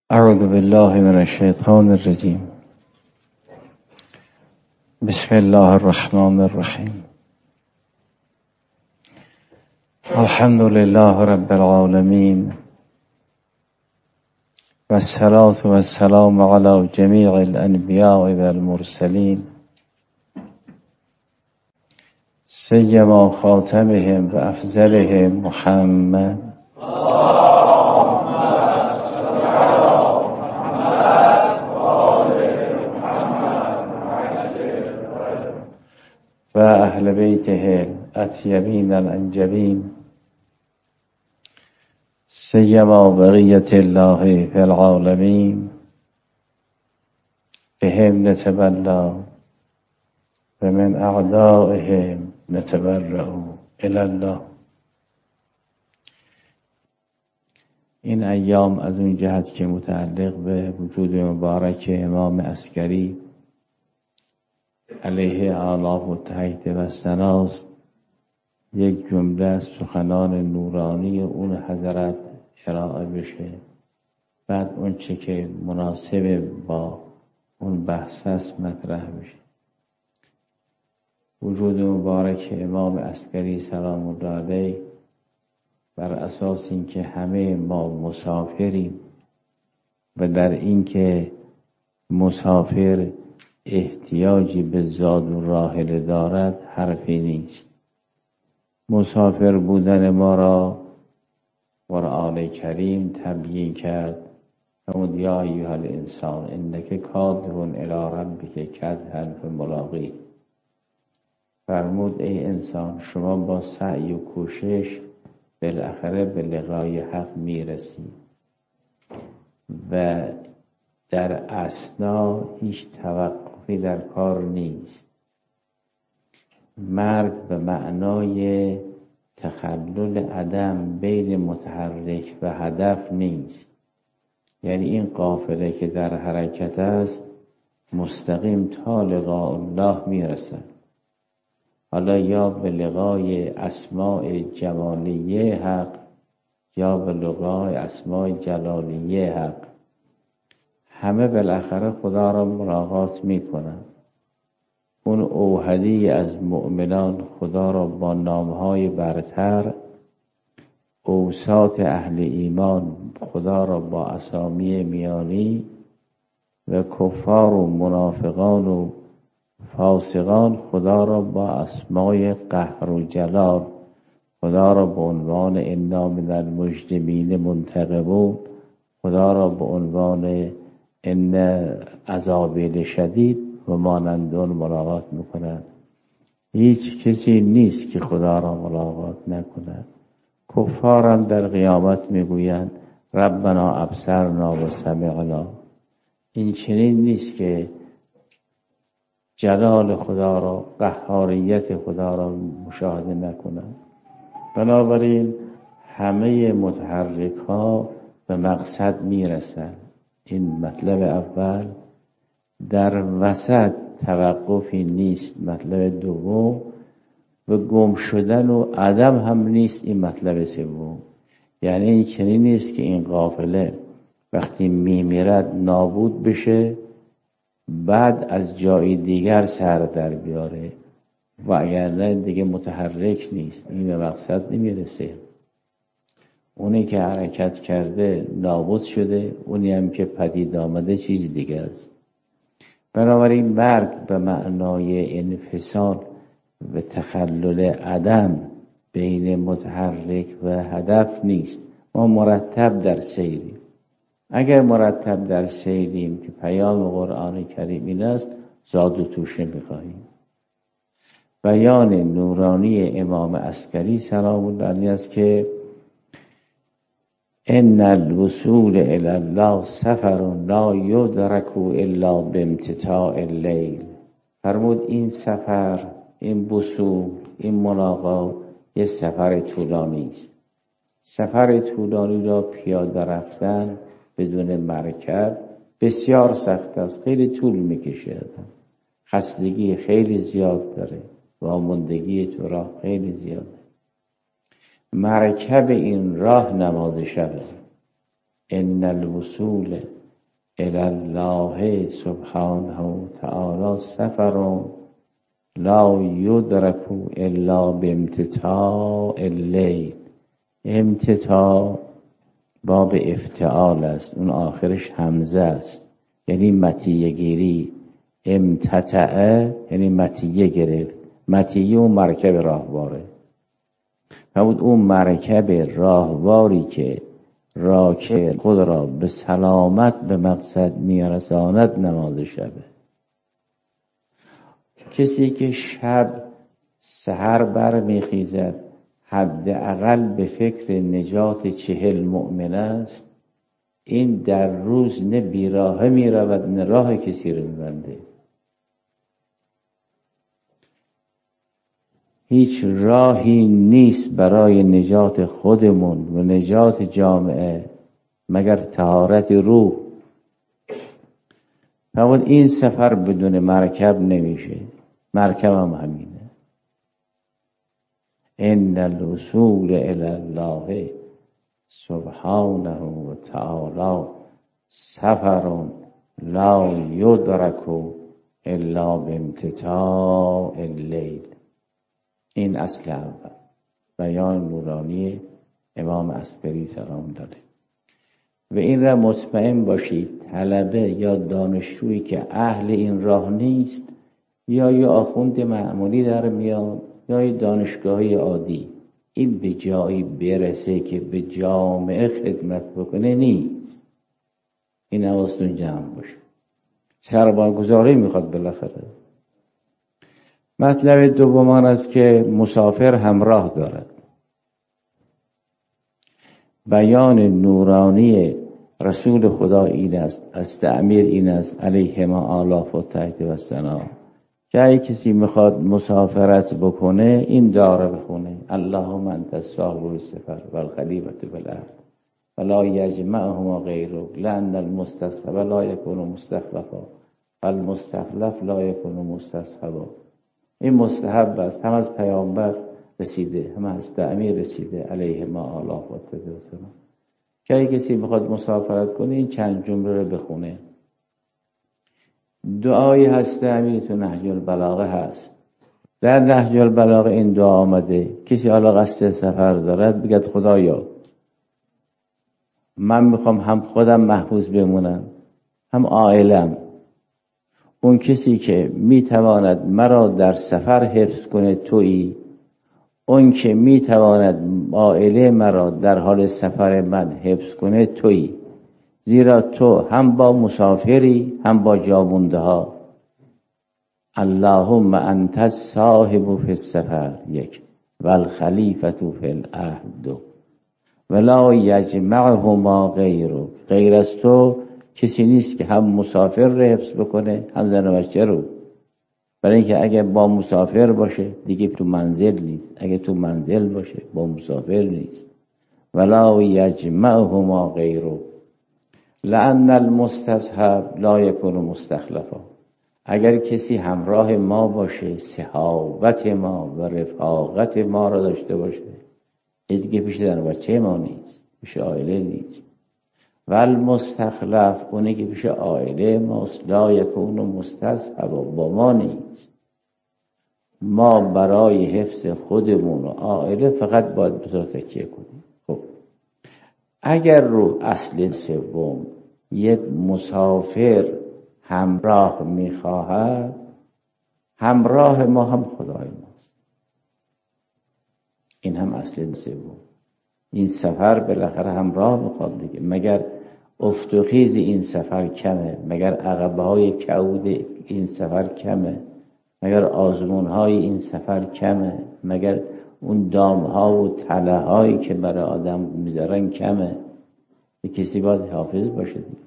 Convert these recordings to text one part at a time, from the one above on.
اعوذ بالله من الشیطان الرجیم. بسم الله الرحمن الرحیم. الحمد لله رب العالمین و الصلاة و السلام علی جمیع الانبیاء و المرسلین سیما خاتمهم و افضلهم محمد و اهل بیته الاطیبین الانجبین سیما بقیت الله فی العالمین بهم نتبلا و من اعدائهم نتبرأ الی الله. این ایام از اون جهت که متعلق به وجود مبارک امام عسکری علیه آلاف و تحت و ثناست، یک جمله از سخنان نورانی اون حضرت ارائه بشه، بعد اون چه که مناسب با اون بحث است مطرح بشه. وجود مبارک امام عسکری سلام الله علیه بر اساس اینکه همه ما مسافریم و در اینکه مسافر احتیاجی به زاد و راحله دارد حرفی نیست. مسافر بودن ما را قرآن کریم تبیین کرد. فرمود یا ایها الانسان انک کادح الی ربک کدحا فملاقیه. فرمود ای انسان شما با سعی و کوشش بالاخره به لقای حق میرسی و در اثنا هیچ توقفی در کار نیست. مرگ به معنای تخلل عدم بین متحرک و هدف نیست، یعنی این قافله که در حرکت است مستقیم تا لقاء الله میرسد. حالا یا به لقای اسماء جمالیه حق یا به لقای اسماء جلالیه حق، همه بالاخره خدا را ملاقات میکنند. اون اوحدی از مؤمنان خدا را با نامهای برتر، اوساط اهل ایمان خدا را با اسامی میانی و کفار و منافقان و فاسقان خدا را با اسمای قهر و جلال، خدا را به عنوان انا من المجرمین منتقمون، خدا را به عنوان ان عذابی شدید و مانند اون ملاقات میکنند. هیچ کسی نیست که خدا را ملاقات نکند. کفاران در قیامت میگویند ربنا ابصرنا و سمعنا. این چنین نیست که جلال خدا را، قهاریت خدا را مشاهده نکنند. بنابراین همه متحرک ها به مقصد میرسند. این مطلب اول. در وسط توقفی نیست. مطلب دوم. و گم شدن و عدم هم نیست. این مطلب سوم. یعنی این چنین نیست که این قافله وقتی میمیرد نابود بشه بعد از جای دیگر سر در بیاره و اگر نه دیگه متحرک نیست. این به مقصد نمیرسه. اونی که حرکت کرده نابود شده، اونی هم که پدید آمده چیز دیگه است. بنابراین مرگ به معنای انفصال و تخلل عدم بین متحرک و هدف نیست. ما مرتب در سیریم. اگر مرتب در سیریم که پیام قرآن کریم این است، زاد و توشه می‌خواهیم. بیان نورانی امام عسکری سلام الله علیه است که ان الوصول الی الله سفر لا یدرک الا بامتتاع اللیل. فرمود این سفر، این وصول، این ملاقات یه سفر طولانی است. سفر طولانی را پیاده رفتن بدون مرکب بسیار سخت است. خیلی طول میکشه. خستگی خیلی زیاد داره. واماندگی تو راه خیلی زیاده. مرکب این راه نماز شبه. ان الوصول الی الله سبحانه و تعالی سفر لا یدرک الا بامتتاع اللیل. امتتاع باب افتعال است، اون آخرش همزه است، یعنی مطیه گیری. امتتعه یعنی مطیه گرفت. مطیه اون مرکب راهواره. فرمود اون مرکب راهواری که راکب خود را به سلامت به مقصد میرساند نماز شبه. کسی که شب سحر بر میخیزد حداقل به فکر نجات 40 مؤمن است، این در روز نه بیراهه میرود نه راه کسی رو میبنده. هیچ راهی نیست برای نجات خودمون و نجات جامعه مگر طهارت روح. فرمود این سفر بدون مرکب نمیشه. مرکب هم همینه. ان الوصول الی الله سبحانه و تعالی سفر لا یدرک الا بامتتاع اللیل. این اصل اول، بیان نورانی امام عسکری سلام داده. و این را مطمئن باشید طلبه یا دانشجویی که اهل این راه نیست، یا یه آخوند معمولی در میاد یا یه دانشگاهی عادی، این به جایی برسه که به جامعه خدمت بکنه نیست. این حواستون جمع باشه. سرمایه‌گذاری میخواد بالاخره. مطلب دوم آن است که مسافر همراه دارد. بیان نورانی رسول خدا این است، از تعمیر این است علیهما آلاف و تحت و سنا، که اگه کسی میخواد مسافرت بکنه این داره بخونه اللهم انت صاحب السفر والخلیفة بالارض ولا یجمعهما غیرک لأن المستصحب لا یکون مستخلفا والمستخلف لا یکون مستصحبا. این مستحب است، هم از پیامبر رسیده هم از تعمیر رسیده علیهما آلاف و تحت و سنا، که اگه کسی میخواد مسافرت کنه این چند جمله رو بخونه. دعایی هست تعمیر تو نهج البلاغه هست. در نهج البلاغه این دعا آمده، کسی حالا قصد سفر دارد بگد خدایا من میخوام هم خودم محفوظ بمونم هم عائلم. اون کسی که میتواند مرا در سفر حفظ کنه تویی، اون که میتواند عائله مرا در حال سفر من حفظ کنه تویی، زیرا تو هم با مسافری هم با جامونده ها. اللهم انت صاحب فی السفر یک والخلیفة فی العهد ولا یجمعهما غیرک. غیر از تو کسی نیست که هم مسافر رو حفظ بکنه هم زن و بچه رو. برای اینکه اگه با مسافر باشه دیگه تو منزل نیست، اگه تو منزل باشه با مسافر نیست. ولا یجمعهما غیرک لأن المستصحب لا یکون مستخلفا. اگر کسی همراه ما باشه صحابت ما و رفاقت ما را داشته باشه، این دیگه پیش زن و بچه ما نیست، پیش عائله نیست. و المستخلف اونه که پیش عائله ماست لا یکون مستصحبا، با ما نیست. ما برای حفظ خودمون و عائله فقط باید به تو تکیه کنیم. خب اگر رو اصل سوم یک مسافر همراه میخواهد، همراه ما هم خدای ماست. این هم اصل سوم. این سفر بالاخره همراه میخواد دیگه. مگر افت و خیز این سفر کمه؟ مگر عقبه های کعود این سفر کمه؟ مگر آزمون های این سفر کمه؟ مگر اون دام ها و تله هایی که برای آدم میذارن کمه؟ به کسی باید حافظ باشه دیگه.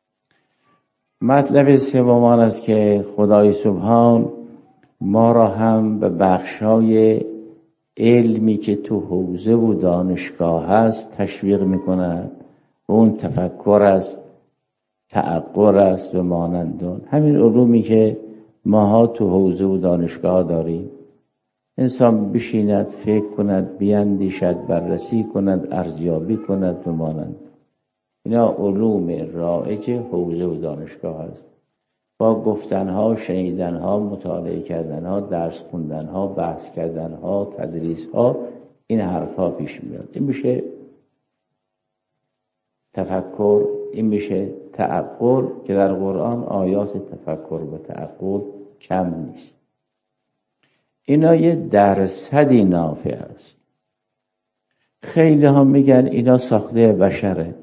مطلب سوم آن است که خدای سبحان ما را هم به بخشای علمی که تو حوزه و دانشگاه هست تشویق میکند و اون تفکر است، تعقل است و مانندون. همین علومی که ماها تو حوزه و دانشگاه داریم، انسان بشیند فکر کند بیندیشد بررسی کند ارزیابی کند و مانند. اینا علوم رایج حوزه و دانشگاه هست. با گفتنها، شنیدنها، مطالعه کردنها، درس خوندنها، بحث کردنها، تدریسها، این حرفها پیش میاد. این میشه تفکر، این میشه تعقل که در قرآن آیات تفکر و تعقل کم نیست. اینا یه درصدی نافع است. خیلی ها میگن اینا ساخته بشره.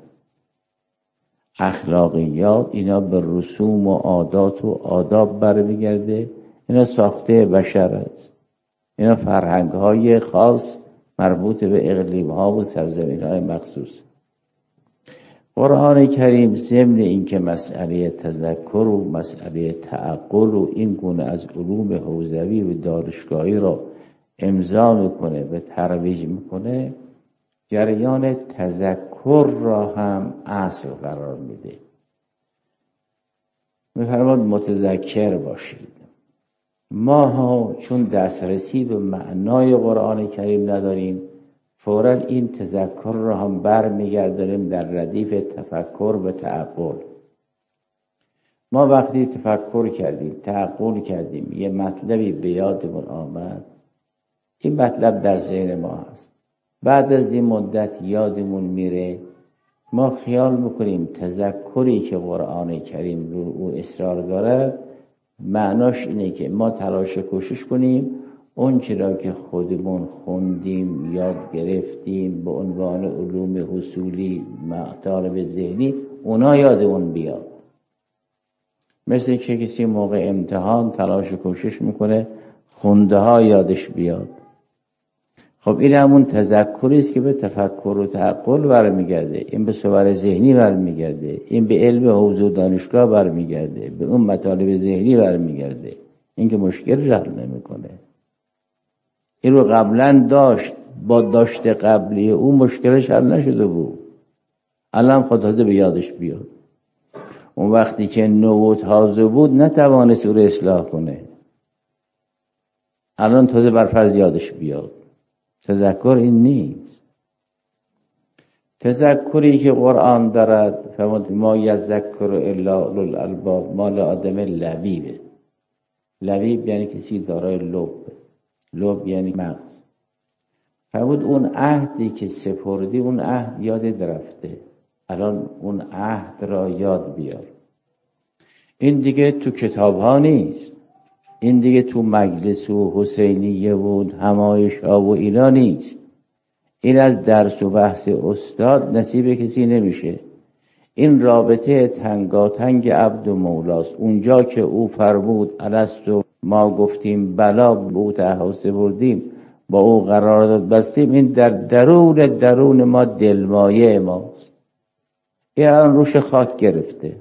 اخلاقیات اینا به رسوم و عادات و آداب برمیگرده، اینا ساخته بشر است. اینا فرهنگ های خاص مربوط به اقلیم ها و سرزمین های مخصوص. قرآن کریم ضمن این که مسئله تذکر و مسئله تعقل و این گونه از علوم حوزوی و دانشگاهی را امضا میکنه و ترویج میکنه، جریان تذکر را هم اصل قرار میده. میفرماد متذکر باشید. ما ها چون دسترسی به معنای قرآن کریم نداریم، فوراً این تذکر را هم برمیگردانیم در ردیف تفکر و تعقل. ما وقتی تفکر کردیم، تعقل کردیم، یه مطلبی به یادمون آمد، این مطلب در ذهن ما هست. بعد از این مدت یادمون میره، ما خیال میکنیم تذکری که قرآن کریم رو او اصرار داره معناش اینه که ما تلاش کوشش کنیم اون چرا که خودمون خوندیم، یاد گرفتیم به عنوان علوم حصولی، مطالب ذهنی، اونا یادمون بیاد. مثل که کسی موقع امتحان تلاش کوشش میکنه خونده ها یادش بیاد. خب این همون تذکری است که به تفکر و تعقل برمیگرده، این به صور ذهنی برمیگرده، این به علم حوزه و دانشگاه برمیگرده، به اون مطالب ذهنی برمیگرده. این که مشکل حل نمیکنه. این رو قبلا داشت، با داشت قبلی او مشکلش حل نشده بود، الان خود به یادش بیاد. اون وقتی که نو و تازه بود نتوانست او رو اصلاح کنه، الان تازه برفرض یادش بیاد. تذکر این نیست. تذکری که قرآن دارد فرمود ما یذکر الا اولو الالباب، مال آدم لبیبه. لبیب یعنی کسی دارای لب، لب یعنی مغز. فرمود اون عهدی که سپردی، اون عهد یاد رفته، الان اون عهد را یاد بیار. این دیگه تو کتاب ها نیست، این دیگه تو مجلس و حسینیه و همایش ها و اینا نیست. این از درس و بحث استاد نصیب کسی نمیشه. این رابطه تنگاتنگ عبد و مولاست. اونجا که او فرمود الستو، ما گفتیم بلا، به او تحاسه بردیم، با او قرارداد بستیم، این در درون ما دلمایه ماست. این الان روش خاک گرفته.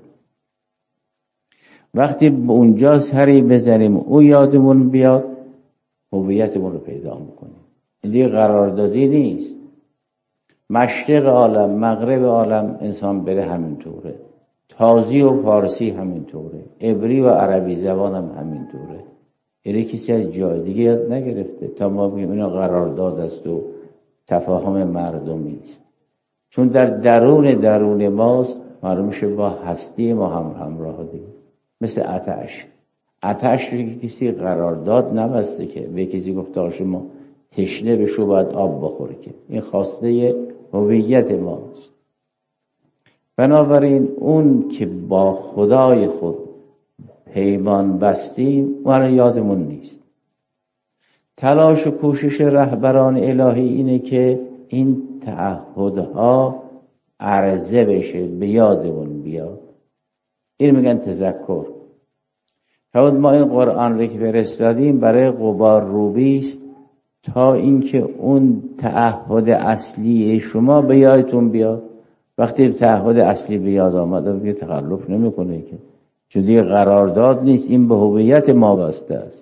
وقتی به اونجا سری بزنیم او یادمون بیاد، هویتمون رو پیدا میکنیم. این دیگه قراردادی نیست. مشرق عالم، مغرب عالم انسان بره همینطوره، تازی و فارسی همینطوره، عبری و عربی زبان هم همینطوره. اینه کسی از جای دیگه یاد نگرفته تا ما بگیم اینا قرارداد است و تفاهم مردمی است. چون در درون ماست، معلوم شه با هستی ما همراه دیگه. مثل آتش رو کسی قرارداد نبسته که به کسی گفته شما تشنه بشو باید آب بخوری، که این خواسته هویت ماست. بنابراین اون که با خدای خود پیمان بستیم اون یادمون نیست. تلاش و کوشش رهبران الهی اینه که این تعهدها عرضه بشه، به یادمون بیاد. این میگن تذکر. فرمود ما این قرآن رو که فرستادیم برای غبار روبی است، تا اینکه اون تعهد اصلی شما به یادتون بیاد. وقتی تعهد اصلی به یاد آمده دیگه تخلف نمیکنه که، چون دیگه قرارداد نیست، این به هویت ما بسته است.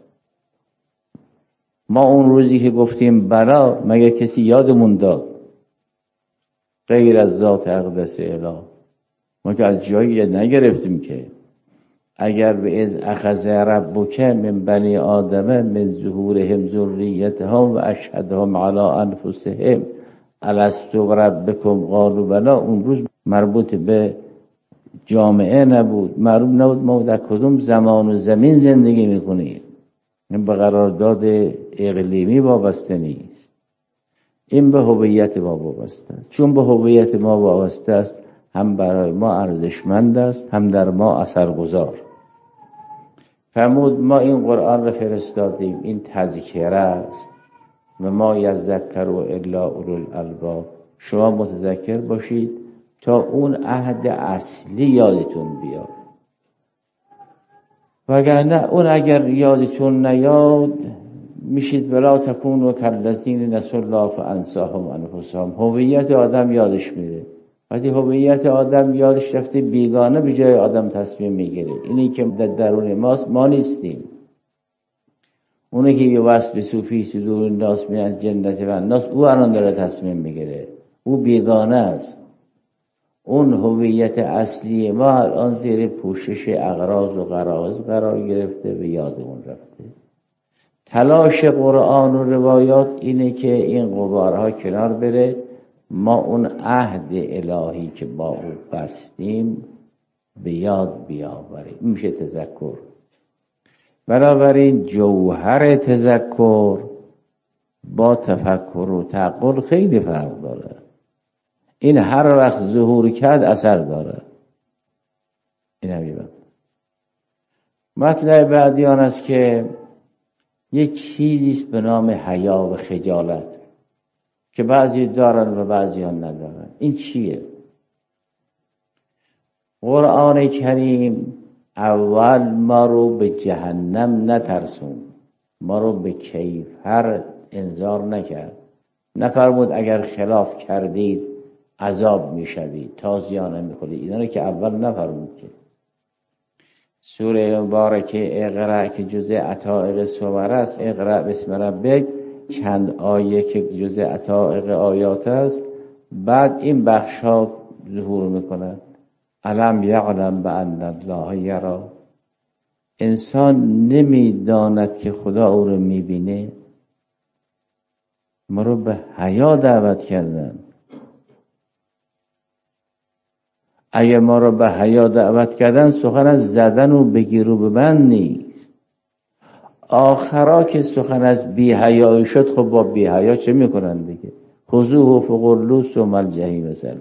ما اون روزی که گفتیم بلا، مگر کسی یادمون داد غیر از ذات اقدس اله؟ ما که از جایی نگرفتیم که. اگر به از اخذ ربک من بنی آدم من ظهورهم ذریتهم و اشهدهم علی انفسهم الستو ربکم قالوا بلی، اون روز مربوط به جامعه نبود، مربوط نبود ما در کدوم زمان و زمین زندگی میکنیم. این به قرارداد اقلیمی وابسته نیست، این به هویت ما وابسته است. چون به هویت ما وابسته است، هم برای ما ارزشمند است، هم در ما اثرگذار. فرمود ما این قرآن را فرستادیم، این تذکره است و ما یذکر الا اولو الالباب. شما متذکر باشید تا اون عهد اصلی یادتون بیاد، وگرنه اون اگر یادتون نیاد میشید ولا تکونوا کالذین نسوا الله فانساهم انفسهم. هویت آدم یادش میره، وقتی هویت آدم یادش رفته بیگانه به جای آدم تصمیم میگیره. اینی که در درون ماست ما نیستیم. اونی که یه وصف صوفی صدور الناس من الجنة و الناس، او الان داره تصمیم میگیره، او بیگانه است. اون هویت اصلی ما الان زیر پوشش اغراض و غرائز قرار گرفته و یادمون رفته. تلاش قرآن و روایات اینه که این غبارها کنار بره، ما اون عهد الهی که با او بستیم به یاد بیاوریم. این میشه تذکر. بنابراین جوهر تذکر با تفکر و تعقل خیلی فرق داره. این هر وقت ظهور کرد اثر داره. این هم مطلب بعدی آن است که یک چیزیست به نام حیا و خجالت که بعضی دارن و بعضی ها ندارن. این چیه؟ قرآن کریم اول ما رو به جهنم نترسون، ما رو به کیفر انذار نکرد. نفرمود اگر خلاف کردید عذاب میشوید، تازیانه میخورید. اینا رو که اول نفرمود. که سوره مبارکه اقرا که جزء عتائق صور است، اقرا بسم ربک، چند آیه که جزء عتائق آیات است، بعد این بخش ها ظهور میکنند. الم یعلم بان الله یری. انسان نمیداند که خدا او رو میبینه. ما رو به حیا دعوت کردن. اگه ما رو به حیا دعوت کردن، سخن از زدن و بگیر و ببند نیست. آخرا که سخن از بی حیایی شد، خب با بی حیا چه میکنن دیگه؟ خذوه فغلوه ثم الجحیم صلوه.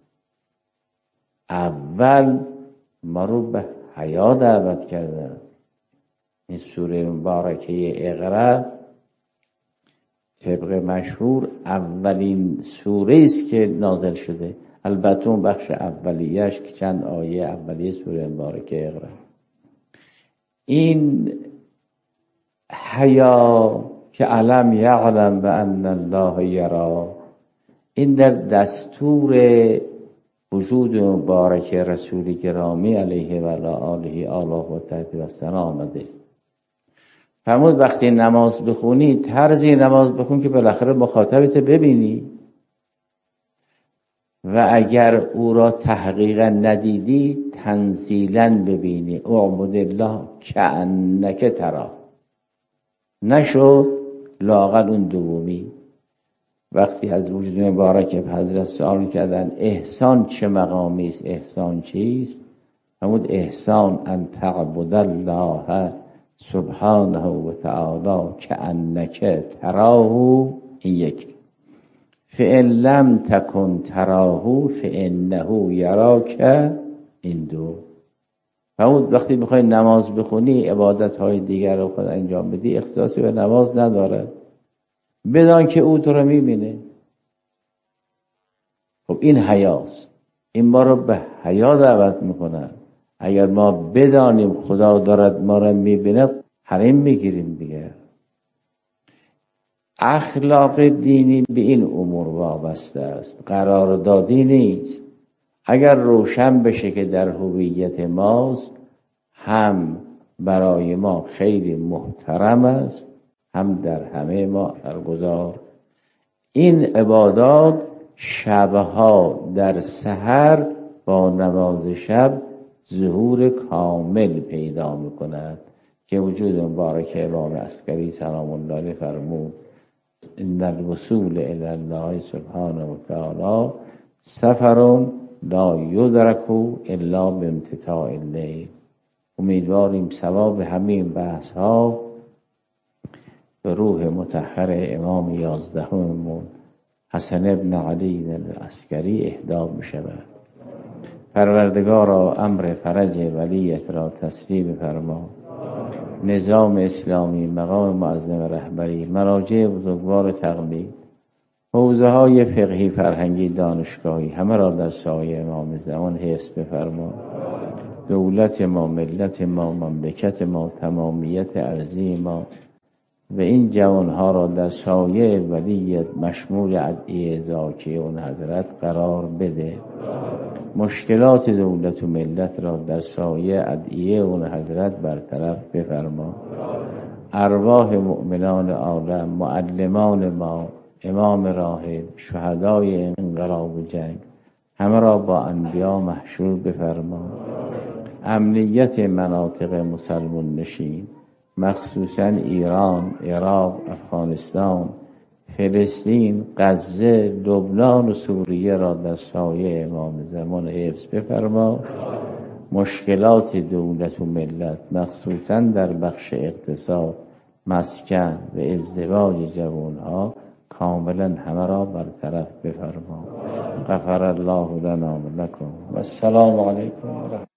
اول ما رو به حیا دعوت کردن. این سوره مبارکه اقرا طبق مشهور اولین سوره است که نازل شده. البته اون بخش اولیه‌اش که چند آیه اولیه سوره مبارکه اقرا. این حیا که علم یعلم بان الله یری، این در دستور وجود مبارک رسول گرامی علیه و آله و تحت و ثنا آمده. فرمود وقتی نماز بخونی طرزی نماز بخون که بالاخره مخاطبت ببینی، و اگر او را تحقیقا ندیدی تنزیلا ببینی. اعبد الله کأنک تراه. نشد لااقل اون دومی. وقتی از وجود مبارک حضرت سوال کردن احسان چه مقامی است، احسان چیست؟ فرمود احسان ان تعبد الله سبحانه و تعالی کأنک تراه. این یک. فإن لم تکن تراه فإنه یراک. این دو. فرمود وقتی میخوای نماز بخونی، عبادت های دیگر رو خود انجام بدی، اختصاصی به نماز نداره. بدان که او تو رو میبینه. خب این حیاست. این ما رو به حیا دعوت میکنه. اگر ما بدانیم خدا دارد ما رو میبینه، حریم میگیریم دیگه. اخلاق دینی به این امور وابسته است، قراردادی نیست. اگر روشن بشه که در هویت ماست، هم برای ما خیلی محترم است، هم در همه ما اثرگذار. این عبادات شبها در سحر با نماز شب ظهور کامل پیدا میکند که وجود مبارک امام عسکری سلام الله علیه فرمود ان الوصول الی الله سبحانه و تعالی سفر لا یدرک الا بامتتاع اللیل. امیدواریم ثواب همین بحث ها به روح مطهر امام 11مون حسن ابن علی العسکری اهدا بشود. پروردگارا امر فرج ولیت را تسریع بفرما. نظام اسلامی، مقام معظم رهبری، مراجع بزرگوار تقلید، حوزه های فقهی، فرهنگی، دانشگاهی، همه را در سایه امام زمان حفظ بفرما. دولت ما، ملت ما، مملکت ما، تمامیت ارضی ما و این جوانها را در سایه ولیت مشمول ادعیه زاکی اون حضرت قرار بده. مشکلات دولت و ملت را در سایه ادعیه اون حضرت برطرف بفرما. ارواح مؤمنان عالم، معلمان ما، امام راحل، شهدای انقلاب و جنگ، همه را با انبیا محشور بفرما. امنیت مناطق مسلمان نشین، مخصوصا ایران، عراق، افغانستان، فلسطین، غزه، لبنان و سوریه را در سایه امام زمان حفظ بفرما. مشکلات دولت و ملت مخصوصا در بخش اقتصاد، مسکن و ازدواج جوانها کاملا همه را برطرف بفرما. غفر الله لنا و لکم و السلام علیکم.